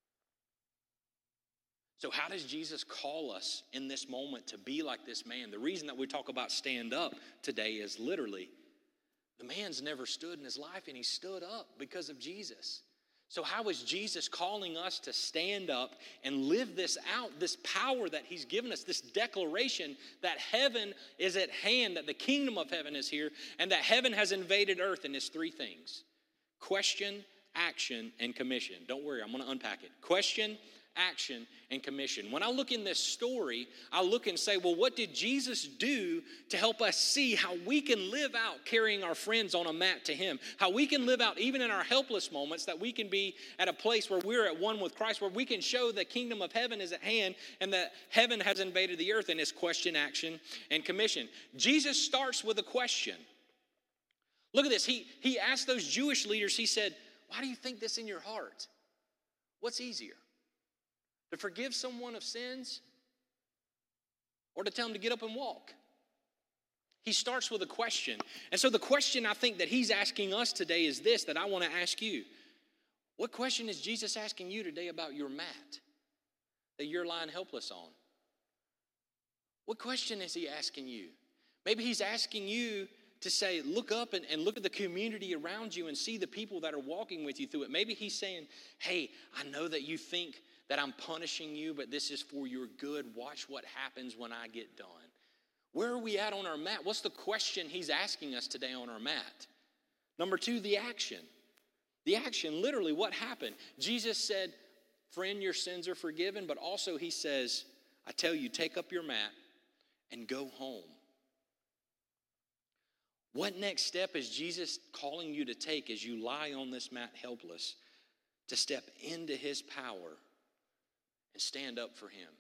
So how does Jesus call us in this moment to be like this man? The reason that we talk about stand up today is literally, the man's never stood in his life, and he stood up because of Jesus. So how is Jesus calling us to stand up and live this out, this power that he's given us, this declaration that heaven is at hand, that the kingdom of heaven is here, and that heaven has invaded earth? And it's three things: question, action, and commission. Don't worry, I'm going to unpack it. Question, action, and commission. When I look in this story, I look and say, well, what did Jesus do to help us see how we can live out carrying our friends on a mat to him? How we can live out even in our helpless moments, that we can be at a place where we're at one with Christ, where we can show the kingdom of heaven is at hand and that heaven has invaded the earth in his question, action, and commission. Jesus starts with a question. Look at this. He, he asked those Jewish leaders, he said, why do you think this in your heart? What's easier? To forgive someone of sins, or to tell them to get up and walk? He starts with a question. And so the question I think that he's asking us today is this, that I want to ask you. What question is Jesus asking you today about your mat that you're lying helpless on? What question is he asking you? Maybe he's asking you to say, look up and, and look at the community around you and see the people that are walking with you through it. Maybe he's saying, hey, I know that you think that I'm punishing you, but this is for your good. Watch what happens when I get done. Where are we at on our mat? What's the question he's asking us today on our mat? Number two, the action. The action, literally, what happened? Jesus said, friend, your sins are forgiven, but also he says, I tell you, take up your mat and go home. What next step is Jesus calling you to take as you lie on this mat helpless, to step into his power and stand up for him?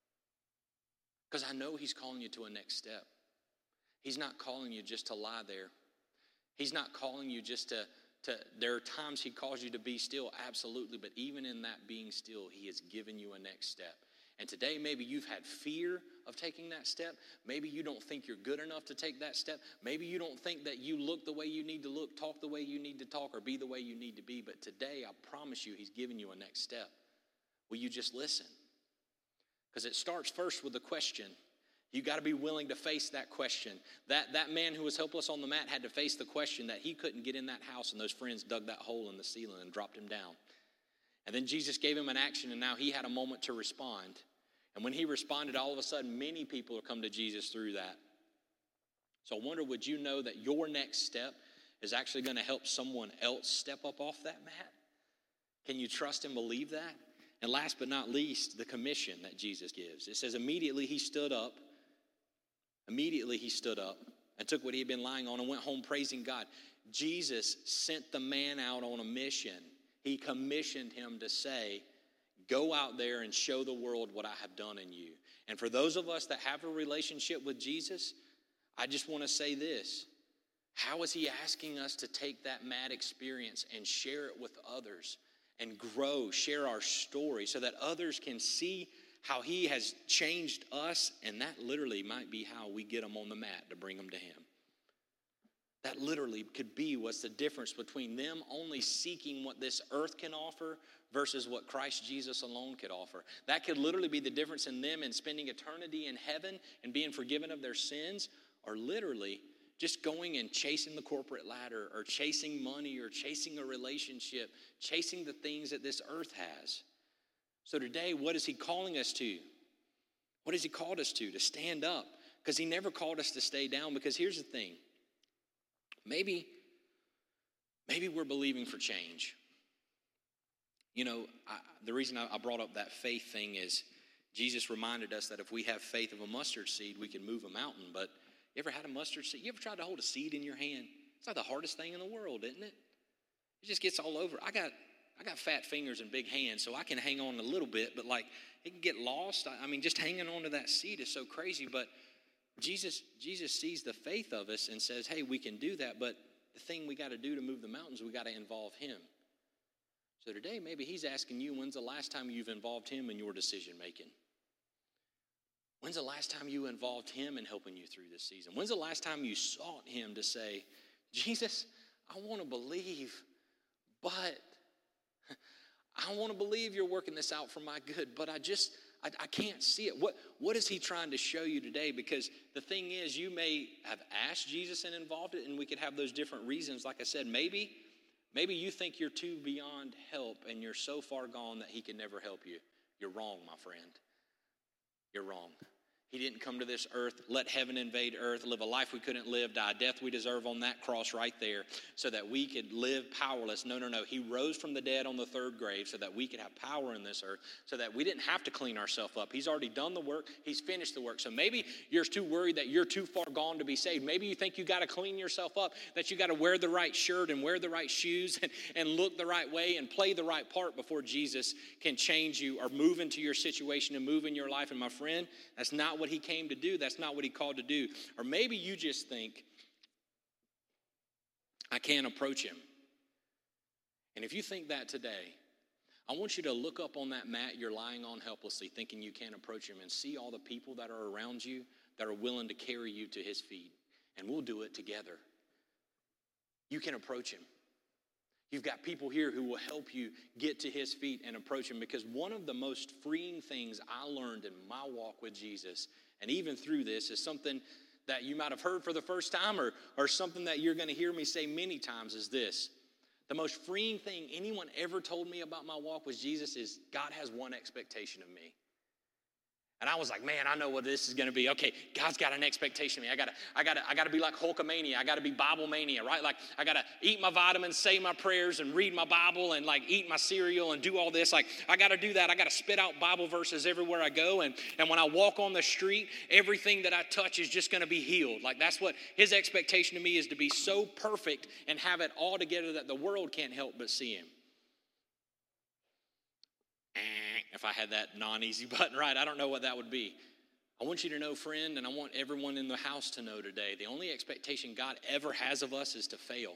Because I know he's calling you to a next step. He's not calling you just to lie there. He's not calling you just to, to, there are times he calls you to be still, absolutely, but even in that being still, he has given you a next step. And today, maybe you've had fear of taking that step. Maybe you don't think you're good enough to take that step. Maybe you don't think that you look the way you need to look, talk the way you need to talk, or be the way you need to be. But today, I promise you, he's giving you a next step. Will you just listen? Because it starts first with a question. You got to be willing to face that question. That, that man who was helpless on the mat had to face the question that he couldn't get in that house, and those friends dug that hole in the ceiling and dropped him down. And then Jesus gave him an action, and now he had a moment to respond. And when he responded, all of a sudden, many people have come to Jesus through that. So I wonder, would you know that your next step is actually going to help someone else step up off that mat? Can you trust and believe that? And last but not least, the commission that Jesus gives. It says, immediately he stood up. Immediately he stood up and took what he had been lying on and went home praising God. Jesus sent the man out on a mission. He commissioned him to say, go out there and show the world what I have done in you. And for those of us that have a relationship with Jesus, I just want to say this. How is he asking us to take that mad experience and share it with others? And grow, share our story so that others can see how he has changed us, and that literally might be how we get them on the mat to bring them to him. That literally could be what's the difference between them only seeking what this earth can offer versus what Christ Jesus alone could offer. That could literally be the difference in them in spending eternity in heaven and being forgiven of their sins, or literally just going and chasing the corporate ladder, or chasing money, or chasing a relationship, chasing the things that this earth has. So today, what is he calling us to? What has he called us to? To stand up. Because he never called us to stay down. Because here's the thing. Maybe, maybe we're believing for change. You know, I, the reason I, I brought up that faith thing is Jesus reminded us that if we have faith of a mustard seed, we can move a mountain. But you ever had a mustard seed? You ever tried to hold a seed in your hand? It's like the hardest thing in the world, isn't it? It just gets all over. I got I got fat fingers and big hands, so I can hang on a little bit, but like it can get lost. I, I mean, just hanging on to that seed is so crazy. But Jesus, Jesus sees the faith of us and says, hey, we can do that, but the thing we got to do to move the mountains, we got to involve him. So today, maybe he's asking you, when's the last time you've involved him in your decision making? When's the last time you involved him in helping you through this season? When's the last time you sought him to say, Jesus, I want to believe, but I want to believe you're working this out for my good, but I just, I, I can't see it. What, what is he trying to show you today? Because the thing is, you may have asked Jesus and involved it, and we could have those different reasons. Like I said, maybe, maybe you think you're too beyond help and you're so far gone that he can never help you. You're wrong, my friend. You're wrong. He didn't come to this earth, let heaven invade earth, live a life we couldn't live, die a death we deserve on that cross right there so that we could live powerless. No, no, no. He rose from the dead on the third grave so that we could have power in this earth, so that we didn't have to clean ourselves up. He's already done the work. He's finished the work. So maybe you're too worried that you're too far gone to be saved. Maybe you think you got to clean yourself up, that you got to wear the right shirt and wear the right shoes and, and look the right way and play the right part before Jesus can change you or move into your situation and move in your life. And my friend, that's not what he came to do. That's not what he called to do. Or maybe you just think, I can't approach him. And if you think that today, I want you to look up on that mat you're lying on helplessly, thinking you can't approach him, and see all the people that are around you that are willing to carry you to his feet. And we'll do it together. You can approach him. You've got people here who will help you get to his feet and approach him, because one of the most freeing things I learned in my walk with Jesus, and even through this, is something that you might have heard for the first time or, or something that you're going to hear me say many times, is this. The most freeing thing anyone ever told me about my walk with Jesus is God has one expectation of me. And I was like, man, I know what this is going to be. Okay, God's got an expectation of me. I got to I gotta, I gotta be like Hulkamania. I got to be Bible mania, right? Like, I got to eat my vitamins, say my prayers, and read my Bible, and like eat my cereal and do all this. Like, I got to do that. I got to spit out Bible verses everywhere I go. And, and when I walk on the street, everything that I touch is just going to be healed. Like, that's what his expectation of me is, to be so perfect and have it all together that the world can't help but see him. If I had that non-easy button right, I don't know what that would be. I want you to know, friend, and I want everyone in the house to know today, the only expectation God ever has of us is to fail.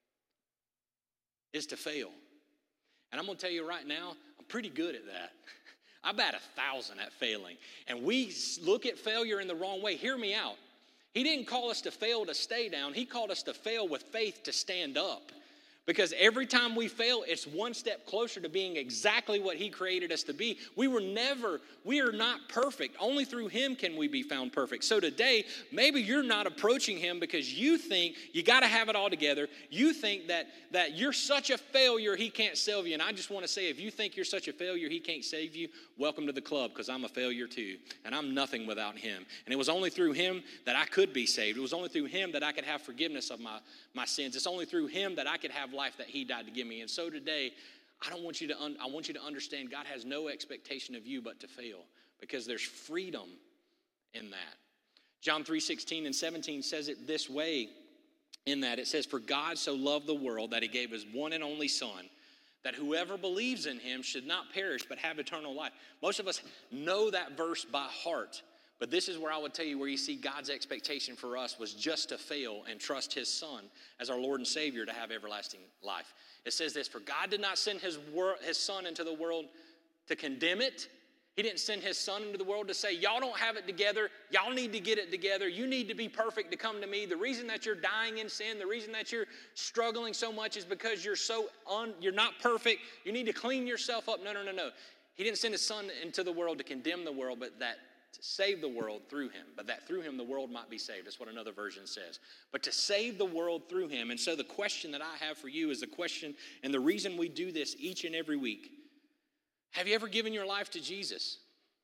Is to fail. And I'm going to tell you right now, I'm pretty good at that. I bat a thousand at failing. And we look at failure in the wrong way. Hear me out. He didn't call us to fail to stay down. He called us to fail with faith to stand up. Because every time we fail, it's one step closer to being exactly what he created us to be. We were never, we are not perfect. Only through him can we be found perfect. So today, maybe you're not approaching him because you think you got to have it all together. You think that, that you're such a failure, he can't save you. And I just want to say, if you think you're such a failure, he can't save you, welcome to the club, because I'm a failure too. And I'm nothing without him. And it was only through him that I could be saved. It was only through him that I could have forgiveness of my, my sins. It's only through him that I could have life that he died to give me. And so today, I don't want you to un- I want you to understand God has no expectation of you but to fail, because there's freedom in that. John three sixteen and seventeen says it this way in that. It says, "For God so loved the world that he gave his one and only son, that whoever believes in him should not perish but have eternal life." Most of us know that verse by heart. But this is where I would tell you where you see God's expectation for us was just to fail and trust his son as our Lord and Savior to have everlasting life. It says this, "For God did not send his, wor- his son into the world to condemn it." He didn't send his son into the world to say, y'all don't have it together. Y'all need to get it together. You need to be perfect to come to me. The reason that you're dying in sin, the reason that you're struggling so much is because you're so un- you're not perfect. You need to clean yourself up. No, no, no, no. He didn't send his son into the world to condemn the world, but that to save the world through him, but that through him the world might be saved. That's what another version says. But to save the world through him. And so the question that I have for you is the question, and the reason we do this each and every week. Have you ever given your life to Jesus?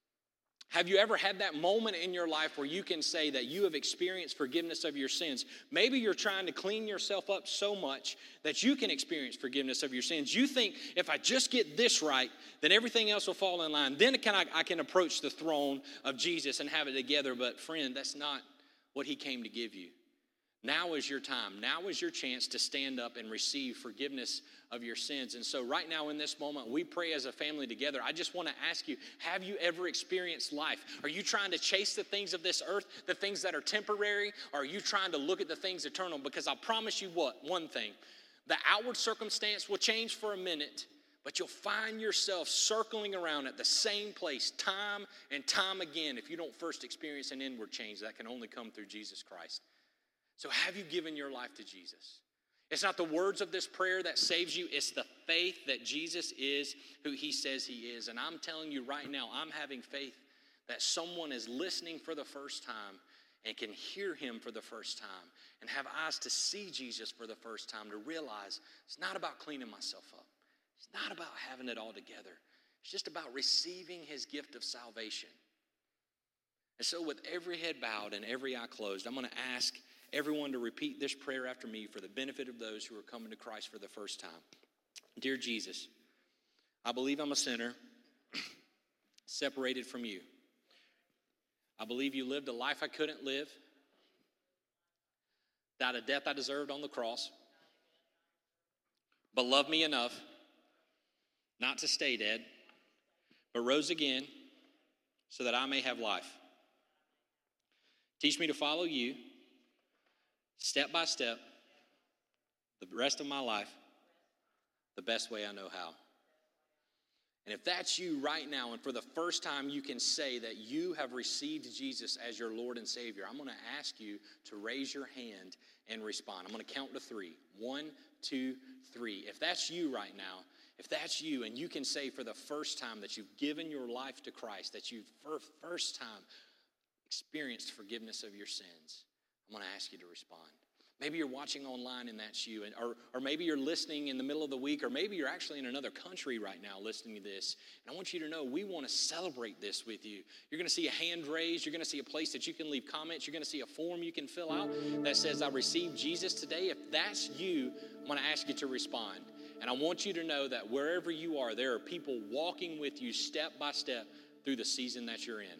Have you ever had that moment in your life where you can say that you have experienced forgiveness of your sins? Maybe you're trying to clean yourself up so much that you can experience forgiveness of your sins. You think, if I just get this right, then everything else will fall in line. Then can I, I can approach the throne of Jesus and have it together. But friend, that's not what he came to give you. Now is your time. Now is your chance to stand up and receive forgiveness of your sins. And so right now in this moment, we pray as a family together. I just want to ask you, have you ever experienced life? Are you trying to chase the things of this earth, the things that are temporary? Or are you trying to look at the things eternal? Because I promise you what, one thing, the outward circumstance will change for a minute, but you'll find yourself circling around at the same place time and time again if you don't first experience an inward change that can only come through Jesus Christ. So have you given your life to Jesus? It's not the words of this prayer that saves you. It's the faith that Jesus is who he says he is. And I'm telling you right now, I'm having faith that someone is listening for the first time and can hear him for the first time and have eyes to see Jesus for the first time, to realize it's not about cleaning myself up. It's not about having it all together. It's just about receiving his gift of salvation. And so with every head bowed and every eye closed, I'm going to ask everyone to repeat this prayer after me for the benefit of those who are coming to Christ for the first time. Dear Jesus, I believe I'm a sinner separated from you. I believe you lived a life I couldn't live, died a death I deserved on the cross, but loved me enough not to stay dead, but rose again so that I may have life. Teach me to follow you step by step, the rest of my life, the best way I know how. And if that's you right now, and for the first time you can say that you have received Jesus as your Lord and Savior, I'm going to ask you to raise your hand and respond. I'm going to count to three. One, two, three. If that's you right now, if that's you, and you can say for the first time that you've given your life to Christ, that you've for first time experienced forgiveness of your sins, I'm going to ask you to respond. Maybe you're watching online and that's you, and, or, or maybe you're listening in the middle of the week, or maybe you're actually in another country right now listening to this. And I want you to know we want to celebrate this with you. You're going to see a hand raised. You're going to see a place that you can leave comments. You're going to see a form you can fill out that says, I received Jesus today. If that's you, I'm going to ask you to respond. And I want you to know that wherever you are, there are people walking with you step by step through the season that you're in.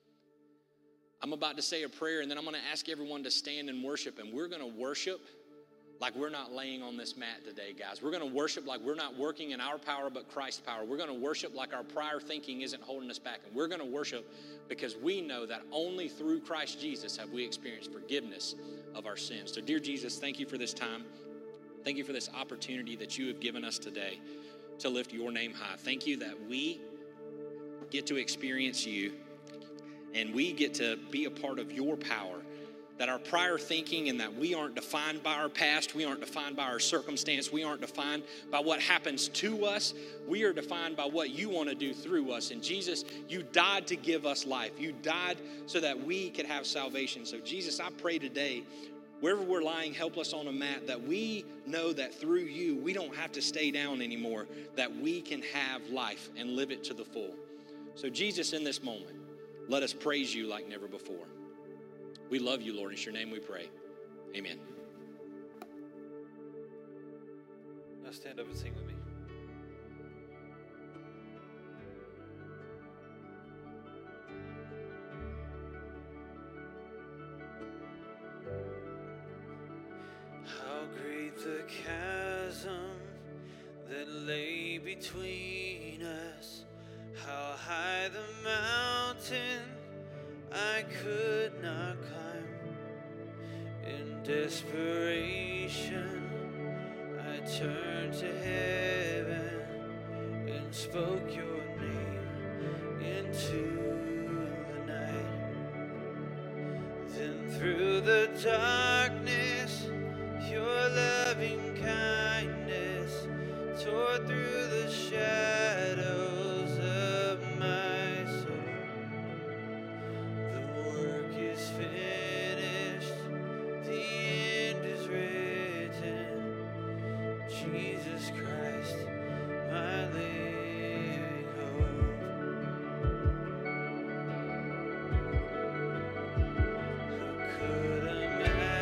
I'm about to say a prayer, and then I'm going to ask everyone to stand and worship. And we're going to worship like we're not laying on this mat today, guys. We're going to worship like we're not working in our power but Christ's power. We're going to worship like our prior thinking isn't holding us back. And we're going to worship because we know that only through Christ Jesus have we experienced forgiveness of our sins. So, dear Jesus, thank you for this time. Thank you for this opportunity that you have given us today to lift your name high. Thank you that we get to experience you, and we get to be a part of your power, that our prior thinking and that we aren't defined by our past, we aren't defined by our circumstance, we aren't defined by what happens to us, we are defined by what you want to do through us. And Jesus, you died to give us life. You died so that we could have salvation. So Jesus, I pray today, wherever we're lying helpless on a mat, that we know that through you, we don't have to stay down anymore, that we can have life and live it to the full. So Jesus, in this moment, let us praise you like never before. We love you, Lord. In your name we pray. Amen. Now stand up and sing with me. How great the chasm that lay between us. How high the mountain I could not climb. In desperation, I turned to heaven and spoke your name into the night. Then through the darkness, your loving kindness tore through the shadows. Jesus Christ, my living hope. Who could imagine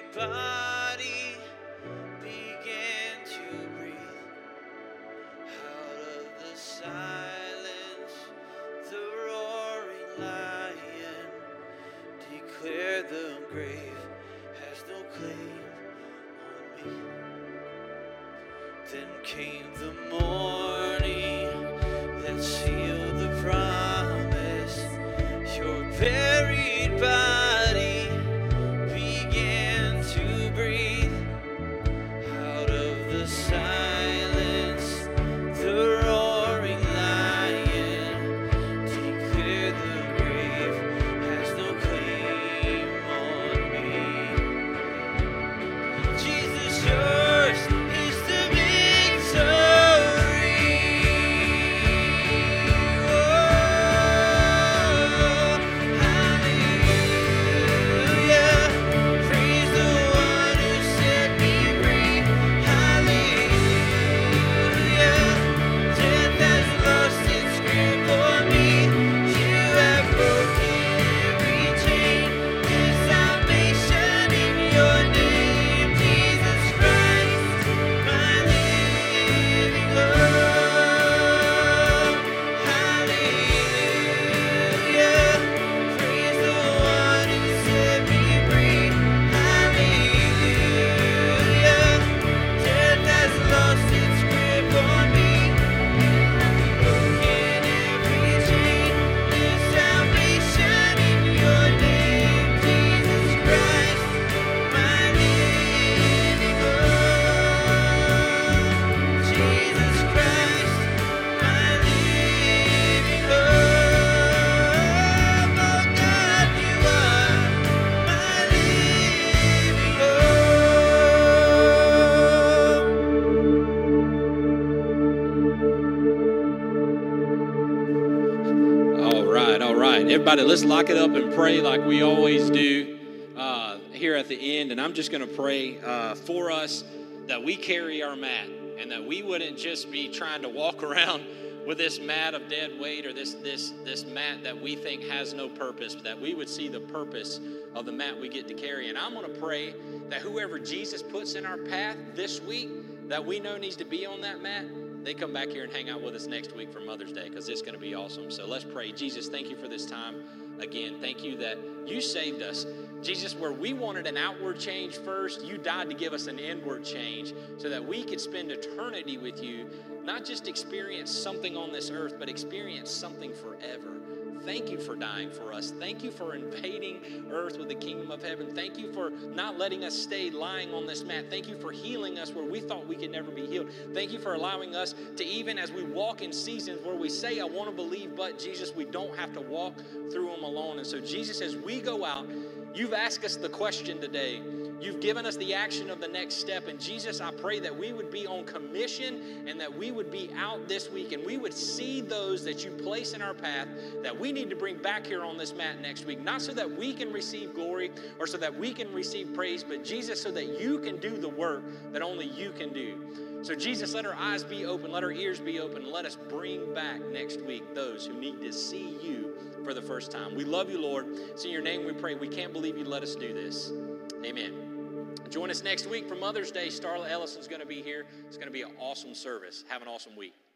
body began to breathe. Out of the silence, the roaring lion declared the grave has no claim on me. Then came the morning that sealed the promise. Your buried body began to breathe. Out of the silence, the roaring lion declared the grave has no claim on me. Jesus, yours is the victory. Everybody, let's lock it up and pray like we always do uh, here at the end. And I'm just going to pray uh, for us that we carry our mat and that we wouldn't just be trying to walk around with this mat of dead weight or this this this mat that we think has no purpose, but that we would see the purpose of the mat we get to carry. And I'm going to pray that whoever Jesus puts in our path this week that we know needs to be on that mat, they come back here and hang out with us next week for Mother's Day, because it's going to be awesome. So let's pray. Jesus, thank you for this time. Again, thank you that you saved us. Jesus, where we wanted an outward change first, you died to give us an inward change so that we could spend eternity with you, not just experience something on this earth, but experience something forever. Thank you for dying for us. Thank you for invading earth with the kingdom of heaven. Thank you for not letting us stay lying on this mat. Thank you for healing us where we thought we could never be healed. Thank you for allowing us to, even as we walk in seasons where we say, I want to believe, but Jesus, we don't have to walk through them alone. And so Jesus, as we go out, you've asked us the question today. You've given us the action of the next step. And Jesus, I pray that we would be on commission and that we would be out this week and we would see those that you place in our path that we need to bring back here on this mat next week. Not so that we can receive glory or so that we can receive praise, but Jesus, so that you can do the work that only you can do. So Jesus, let our eyes be open, let our ears be open, and let us bring back next week those who need to see you for the first time. We love you, Lord. It's in your name we pray. We can't believe you let us do this. Amen. Join us next week for Mother's Day. Starla Ellison's going to be here. It's going to be an awesome service. Have an awesome week.